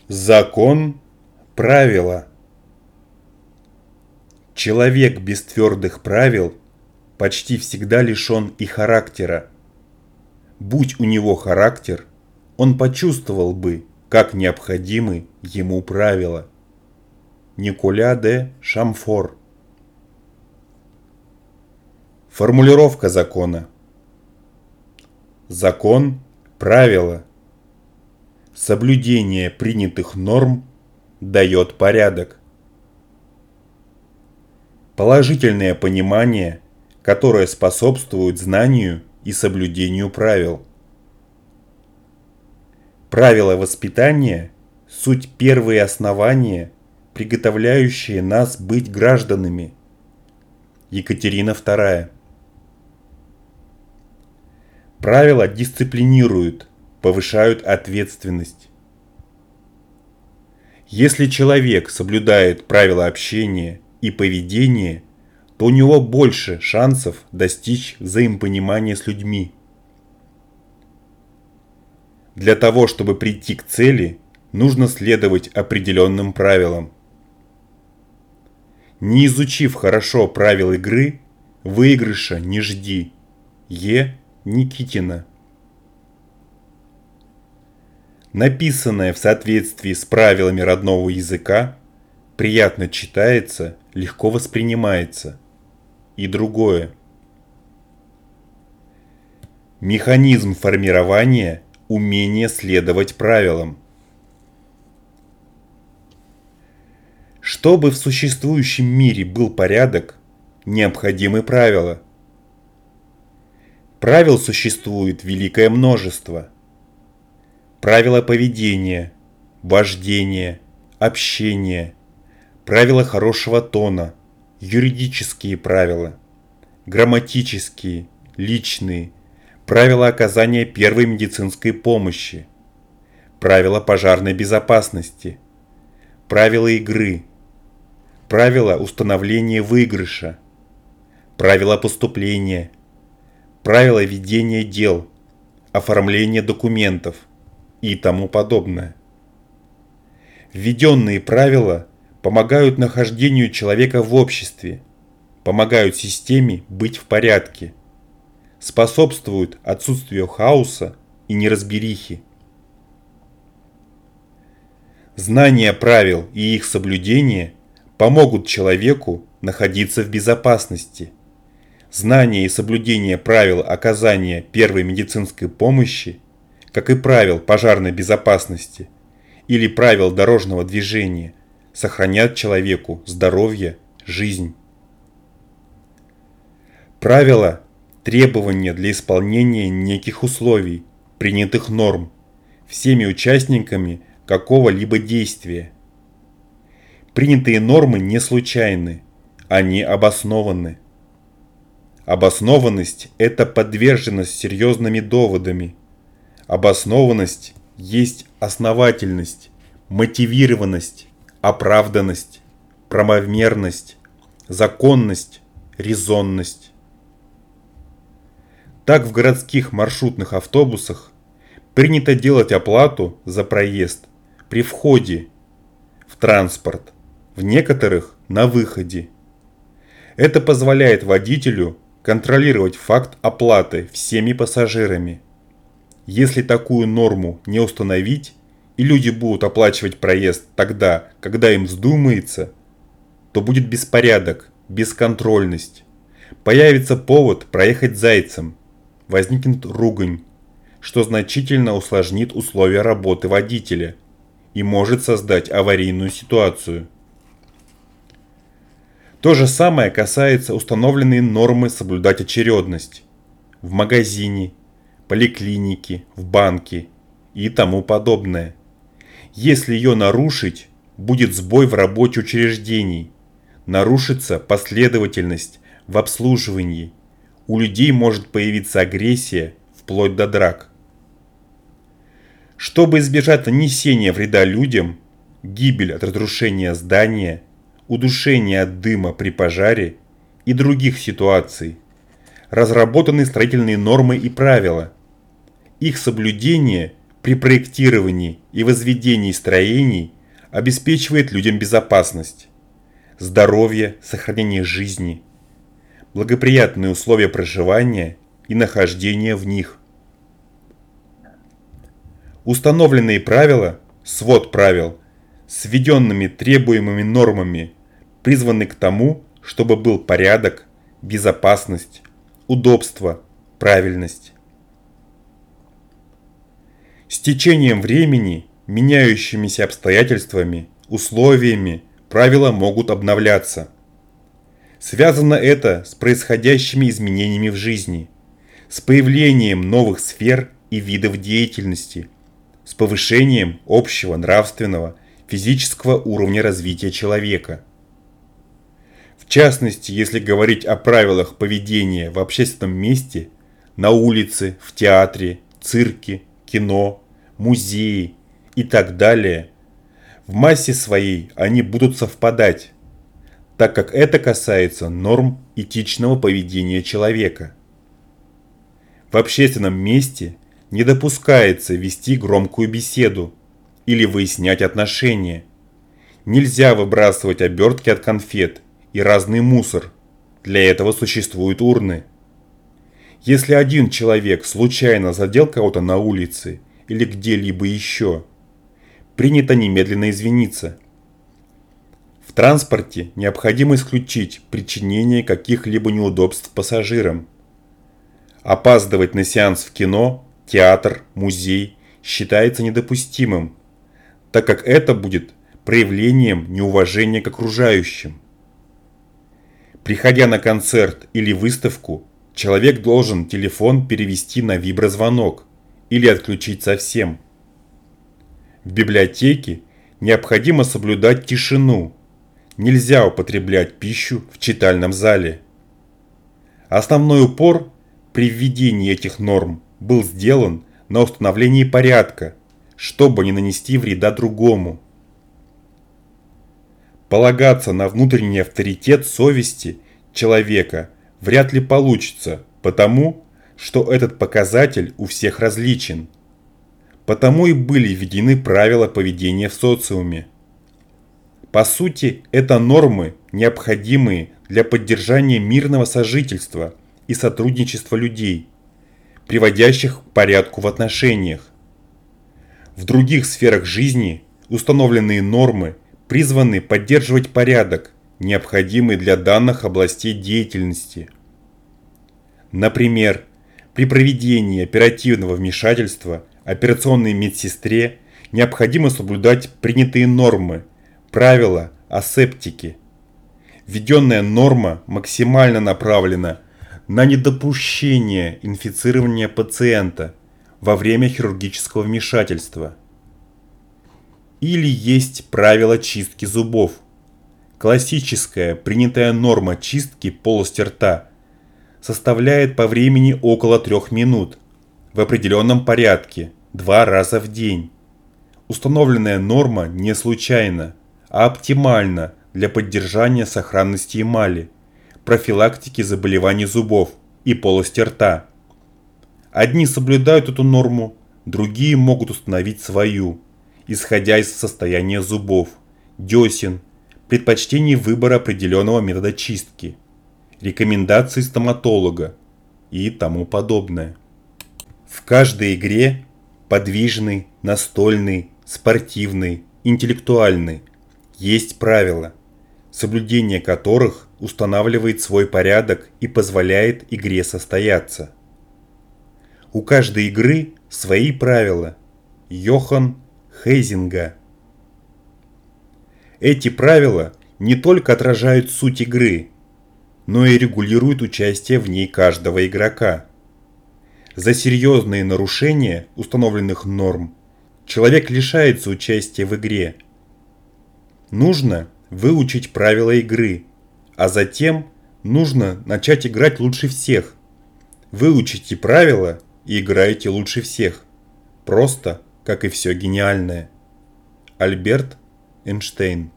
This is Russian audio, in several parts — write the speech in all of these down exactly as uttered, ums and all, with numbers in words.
Закон – правило. Человек без твердых правил почти всегда лишен и характера. Будь у него характер, он почувствовал бы, как необходимы ему правила. Николя де Шамфор. Формулировка закона. Закон – правило. Соблюдение принятых норм дает порядок. Положительное понимание, которое способствует знанию и соблюдению правил. Правила воспитания – суть первые основания, приготовляющие нас быть гражданами. Екатерина вторая. Правила дисциплинируют, повышают ответственность. Если человек соблюдает правила общения и поведения, то у него больше шансов достичь взаимопонимания с людьми. Для того, чтобы прийти к цели, нужно следовать определенным правилам. Не изучив хорошо правил игры, выигрыша не жди. Е. Никитина. Написанное в соответствии с правилами родного языка приятно читается, легко воспринимается. И другое. Механизм формирования – умение следовать правилам. Чтобы в существующем мире был порядок, необходимы правила. Правил существует великое множество. Правила поведения, вождения, общения, правила хорошего тона, юридические правила, грамматические, личные, правила оказания первой медицинской помощи, правила пожарной безопасности, правила игры, правила установления выигрыша, правила поступления, правила ведения дел, оформления документов и тому подобное. Введенные правила помогают нахождению человека в обществе, помогают системе быть в порядке, способствуют отсутствию хаоса и неразберихи. Знание правил и их соблюдение помогут человеку находиться в безопасности. Знание и соблюдение правил оказания первой медицинской помощи, как и правил пожарной безопасности или правил дорожного движения, сохранят человеку здоровье, жизнь. Правила – требования для исполнения неких условий, принятых норм, всеми участниками какого-либо действия. Принятые нормы не случайны, они обоснованы. Обоснованность – это подверженность серьезными доводами. Обоснованность есть основательность, мотивированность, оправданность, правомерность, законность, резонность. Так в городских маршрутных автобусах принято делать оплату за проезд при входе в транспорт, в некоторых – на выходе. Это позволяет водителю контролировать факт оплаты всеми пассажирами. Если такую норму не установить, и люди будут оплачивать проезд тогда, когда им вздумается, то будет беспорядок, бесконтрольность. Появится повод проехать зайцем, возникнет ругань, что значительно усложнит условия работы водителя и может создать аварийную ситуацию. То же самое касается установленной нормы соблюдать очередность в магазине, поликлинике, в банке и тому подобное. Если ее нарушить, будет сбой в работе учреждений, нарушится последовательность в обслуживании, у людей может появиться агрессия вплоть до драк. Чтобы избежать нанесения вреда людям, гибель от разрушения здания, удушение от дыма при пожаре и других ситуаций, разработаны строительные нормы и правила. Их соблюдение при проектировании и возведении строений обеспечивает людям безопасность, здоровье, сохранение жизни, благоприятные условия проживания и нахождения в них. Установленные правила, свод правил, с введенными требуемыми нормами, призваны к тому, чтобы был порядок, безопасность, удобство, правильность. С течением времени, меняющимися обстоятельствами, условиями, правила могут обновляться. Связано это с происходящими изменениями в жизни, с появлением новых сфер и видов деятельности, с повышением общего нравственного, физического уровня развития человека. В частности, если говорить о правилах поведения в общественном месте, на улице, в театре, цирке, кино, музее и так далее, в массе своей они будут совпадать, так как это касается норм этичного поведения человека. В общественном месте не допускается вести громкую беседу или выяснять отношения. Нельзя выбрасывать обертки от конфет и разный мусор. Для этого существуют урны. Если один человек случайно задел кого-то на улице или где-либо еще, принято немедленно извиниться. В транспорте необходимо исключить причинение каких-либо неудобств пассажирам. Опаздывать на сеанс в кино, театр, музей считается недопустимым, так как это будет проявлением неуважения к окружающим. Приходя на концерт или выставку, человек должен телефон перевести на виброзвонок или отключить совсем. В библиотеке необходимо соблюдать тишину. Нельзя употреблять пищу в читальном зале. Основной упор при введении этих норм был сделан на установлении порядка, чтобы не нанести вреда другому. Полагаться на внутренний авторитет совести человека вряд ли получится, потому что этот показатель у всех различен. Потому и были введены правила поведения в социуме. По сути, это нормы, необходимые для поддержания мирного сожительства и сотрудничества людей, приводящих к порядку в отношениях. В других сферах жизни установленные нормы призваны поддерживать порядок, необходимый для данных областей деятельности. Например, при проведении оперативного вмешательства операционной медсестре необходимо соблюдать принятые нормы, правила асептики. Введенная норма максимально направлена на недопущение инфицирования пациента во время хирургического вмешательства. Или есть правило чистки зубов. Классическая принятая норма чистки полости рта составляет по времени около трех минут в определенном порядке два раза в день. Установленная норма не случайна, а оптимальна для поддержания сохранности эмали, профилактики заболеваний зубов и полости рта. Одни соблюдают эту норму, другие могут установить свою, исходя из состояния зубов, десен, предпочтений выбора определенного метода чистки, рекомендаций стоматолога и тому подобное. В каждой игре – подвижной, настольной, спортивной, интеллектуальной – есть правила, соблюдение которых устанавливает свой порядок и позволяет игре состояться. У каждой игры свои правила. Йохан Хейзинга. Эти правила не только отражают суть игры, но и регулируют участие в ней каждого игрока. За серьезные нарушения установленных норм человек лишается участия в игре. Нужно выучить правила игры, а затем нужно начать играть лучше всех. Выучите правила и играете лучше всех. Просто, как и все гениальное. Альберт Эйнштейн.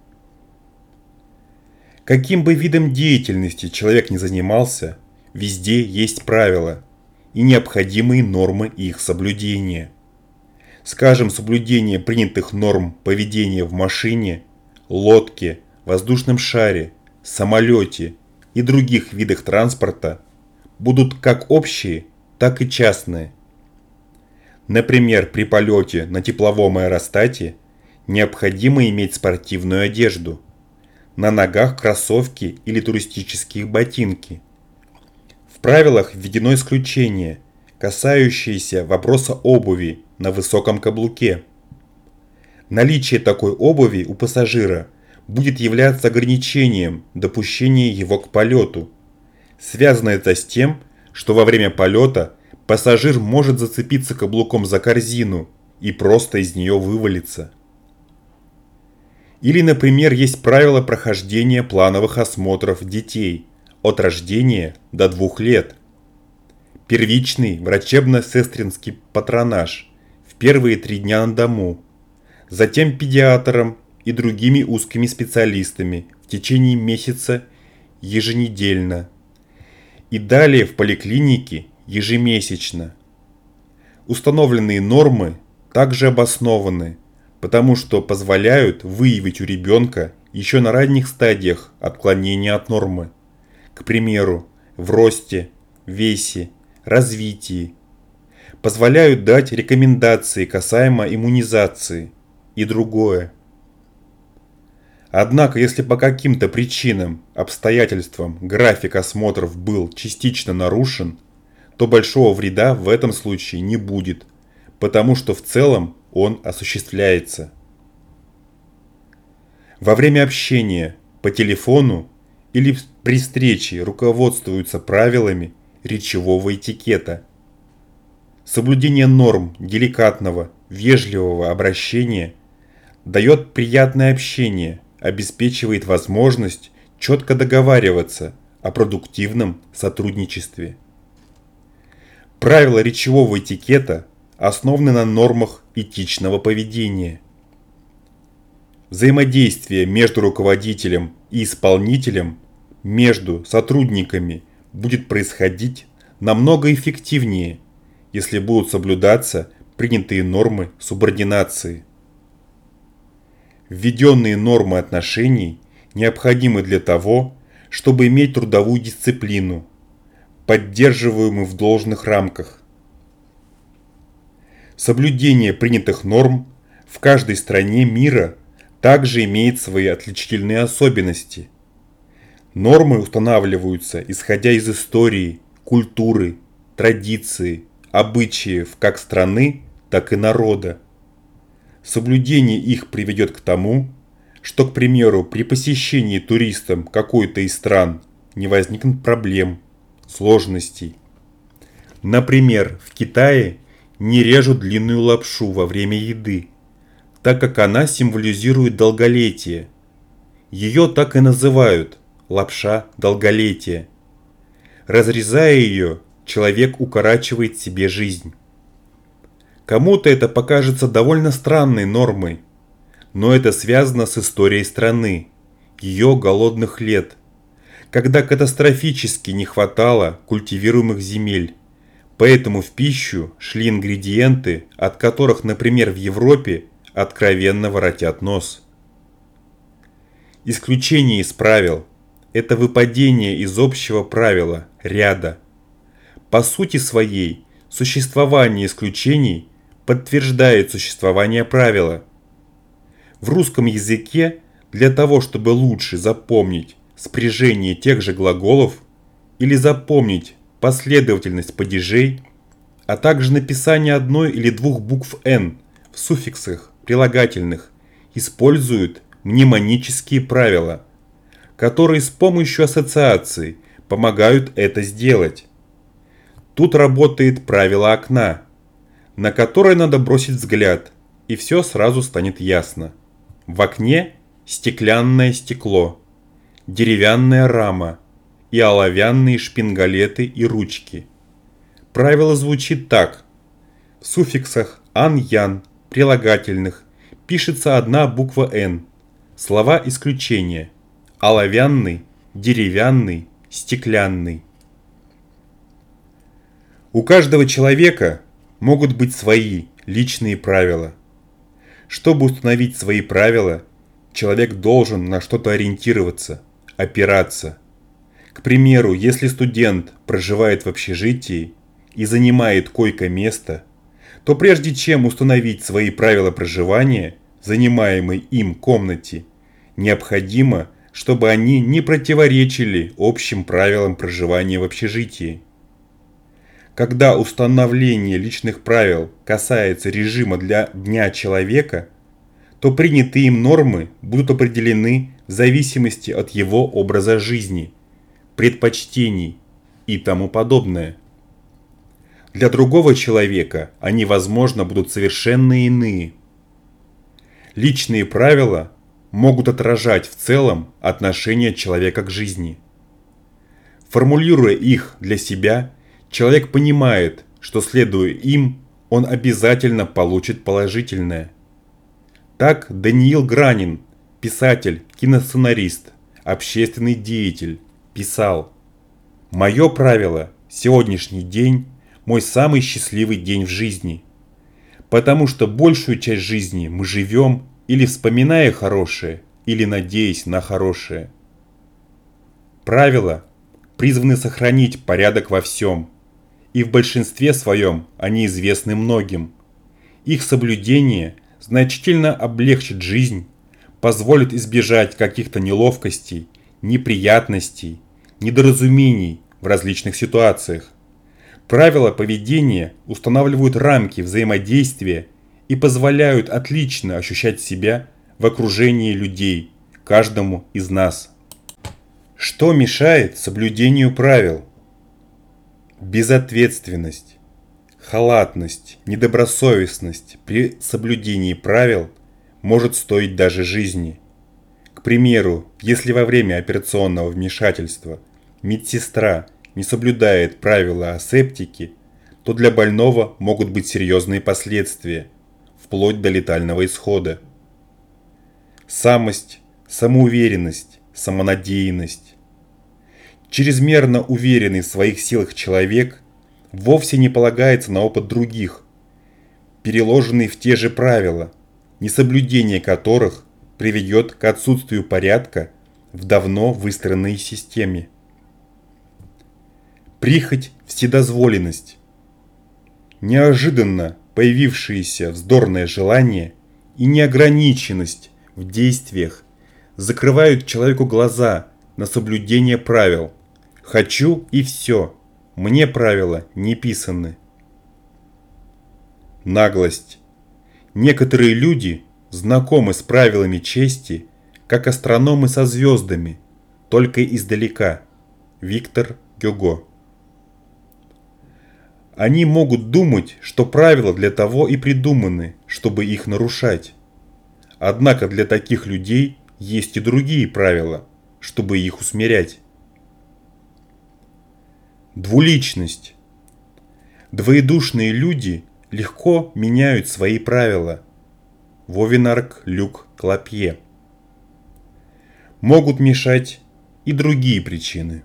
Каким бы видом деятельности человек ни занимался, везде есть правила и необходимые нормы их соблюдения. скажем, соблюдение принятых норм поведения в машине, лодке, воздушном шаре, самолете и других видах транспорта, будут как общие, так и частные. Например, при полете на тепловом аэростате необходимо иметь спортивную одежду, на ногах кроссовки или туристические ботинки. В правилах введено исключение, касающееся вопроса обуви на высоком каблуке. Наличие такой обуви у пассажира будет являться ограничением допущения его к полету. Связано это с тем, что во время полета пассажир может зацепиться каблуком за корзину и просто из нее вывалиться. Или, например, есть правило прохождения плановых осмотров детей от рождения до двух лет. Первичный врачебно-сестринский патронаж в первые три дня на дому, затем педиатром и другими узкими специалистами в течение месяца еженедельно и далее в поликлинике ежемесячно. Установленные нормы также обоснованы, потому что позволяют выявить у ребенка еще на ранних стадиях отклонения от нормы, к примеру, в росте, весе, развитии, позволяют дать рекомендации касаемо иммунизации и другое. Однако, если по каким-то причинам, обстоятельствам график осмотров был частично нарушен, то большого вреда в этом случае не будет, потому что в целом он осуществляется. Во время общения по телефону или при встрече руководствуются правилами речевого этикета. Соблюдение норм деликатного, вежливого обращения дает приятное общение, обеспечивает возможность четко договариваться о продуктивном сотрудничестве. Правила речевого этикета основаны на нормах этичного поведения. Взаимодействие между руководителем и исполнителем, между сотрудниками будет происходить намного эффективнее, если будут соблюдаться принятые нормы субординации. Введенные нормы отношений необходимы для того, чтобы иметь трудовую дисциплину, поддерживаемую в должных рамках. Соблюдение принятых норм в каждой стране мира также имеет свои отличительные особенности. Нормы устанавливаются исходя из истории, культуры, традиции, обычаев как страны, так и народа. Соблюдение их приведет к тому, что, к примеру, при посещении туристом какой-то из стран не возникнет проблем, сложностей. Например, в Китае не режут длинную лапшу во время еды, так как она символизирует долголетие. Ее так и называют – лапша долголетия. Разрезая ее, человек укорачивает себе жизнь. Кому-то это покажется довольно странной нормой, но это связано с историей страны, ее голодных лет, когда катастрофически не хватало культивируемых земель, поэтому в пищу шли ингредиенты, от которых, например, в Европе откровенно воротят нос. Исключение из правил – это выпадение из общего правила, ряда. По сути своей, существование исключений подтверждает существование правила. В русском языке для того, чтобы лучше запомнить спряжение тех же глаголов или запомнить последовательность падежей, а также написание одной или двух букв «н» в суффиксах прилагательных, используют мнемонические правила, которые с помощью ассоциаций помогают это сделать. Тут работает правило окна, на которое надо бросить взгляд, и все сразу станет ясно. В окне стеклянное стекло, деревянная рама и оловянные шпингалеты и ручки. Правило звучит так. В суффиксах ан-ян прилагательных пишется одна буква «н». Слова исключения: оловянный, деревянный, стеклянный. У каждого человека могут быть свои Личные правила. Чтобы установить свои правила, человек должен на что-то ориентироваться, опираться. К примеру, если студент проживает в общежитии и занимает койко-место, то прежде чем установить свои правила проживания в занимаемой им комнате, необходимо, чтобы они не противоречили общим правилам проживания в общежитии. Когда установление личных правил касается режима для дня человека, то принятые им нормы будут определены в зависимости от его образа жизни, предпочтений и тому подобное. Для другого человека они, возможно, будут совершенно иные. Личные правила могут отражать в целом отношение человека к жизни. Формулируя их для себя, человек понимает, что, следуя им, он обязательно получит положительное. Так Даниил Гранин, писатель, киносценарист, общественный деятель, писал: «Мое правило – сегодняшний день – мой самый счастливый день в жизни, потому что большую часть жизни мы живем или вспоминая хорошее, или надеясь на хорошее». Правила призваны сохранить порядок во всем, и в большинстве своем они известны многим. Их соблюдение значительно облегчит жизнь, позволит избежать каких-то неловкостей, неприятностей, недоразумений в различных ситуациях. Правила поведения устанавливают рамки взаимодействия и позволяют отлично ощущать себя в окружении людей, каждому из нас. Что мешает соблюдению правил? Безответственность, халатность, недобросовестность при соблюдении правил может стоить даже жизни. К примеру, если во время операционного вмешательства медсестра не соблюдает правила асептики, то для больного могут быть серьезные последствия, вплоть до летального исхода. Самость, самоуверенность, самонадеянность. Чрезмерно уверенный в своих силах человек вовсе не полагается на опыт других, переложенный в те же правила, несоблюдение которых приведет к отсутствию порядка в давно выстроенной системе. Прихоть, вседозволенность. Неожиданно появившееся вздорное желание и неограниченность в действиях закрывают человеку глаза на соблюдение правил. Хочу и все, мне правила не писаны. Наглость. Некоторые люди знакомы с правилами чести, как астрономы со звездами, только издалека. Виктор Гюго. Они могут думать, что правила для того и придуманы, чтобы их нарушать. Однако для таких людей есть и другие правила, чтобы их усмирять. Двуличность. Двоедушные люди легко меняют свои правила. Вовинарк Люк Клапье. Могут мешать и другие причины.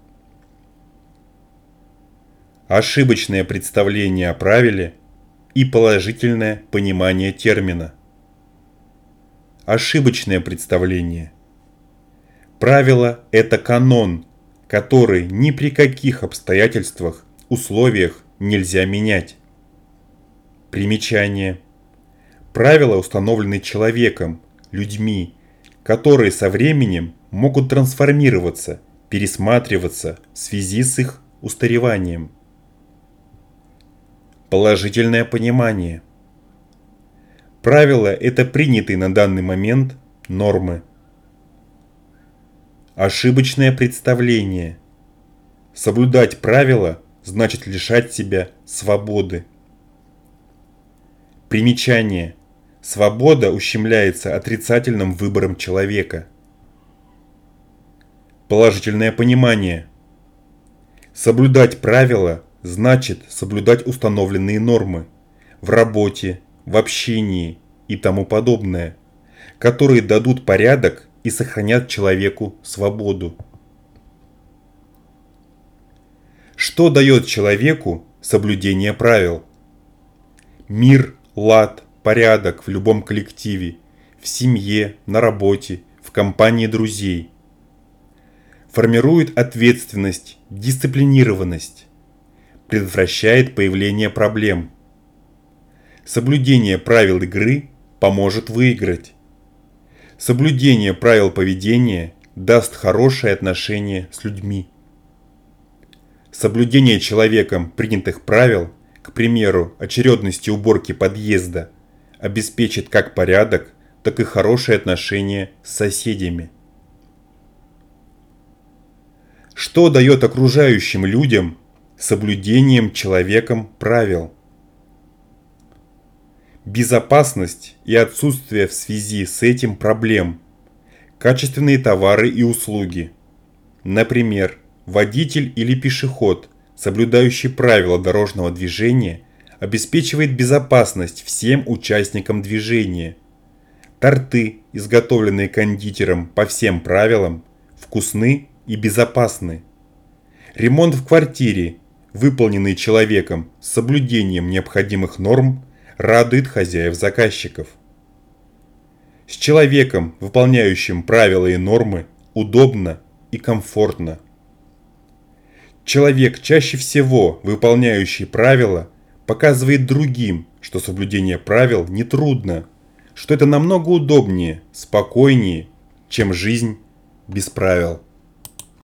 Ошибочное представление о правиле и положительное понимание термина. Ошибочное представление. Правило – это канон, который ни при каких обстоятельствах, условиях нельзя менять. Примечание. Правила установлены человеком, людьми, которые со временем могут трансформироваться, пересматриваться в связи с их устареванием. Положительное понимание. Правила – это принятые на данный момент нормы. Ошибочное представление. Соблюдать правила значит лишать себя свободы. Примечание. Свобода ущемляется отрицательным выбором человека. Положительное понимание. Соблюдать правила значит соблюдать установленные нормы в работе, в общении и тому подобное, которые дадут порядок и сохранят человеку свободу. Что дает человеку соблюдение правил? Мир лад, порядок в любом коллективе, в семье, на работе, в компании друзей. Формирует ответственность, дисциплинированность. Предотвращает появление проблем. Соблюдение правил игры поможет выиграть. Соблюдение правил поведения даст хорошие отношения с людьми. Соблюдение человеком принятых правил, к примеру, очередности уборки подъезда, обеспечит как порядок, так и хорошие отношения с соседями. Что дает окружающим людям соблюдением человеком правил? Безопасность и отсутствие в связи с этим проблем. Качественные товары и услуги. Например, водитель или пешеход, соблюдающий правила дорожного движения, обеспечивает безопасность всем участникам движения. Торты, изготовленные кондитером по всем правилам, вкусны и безопасны. Ремонт в квартире, выполненный человеком с соблюдением необходимых норм, радует хозяев-заказчиков. С человеком, выполняющим правила и нормы, удобно и комфортно. Человек, чаще всего выполняющий правила, показывает другим, что соблюдение правил нетрудно, что это намного удобнее, спокойнее, чем жизнь без правил.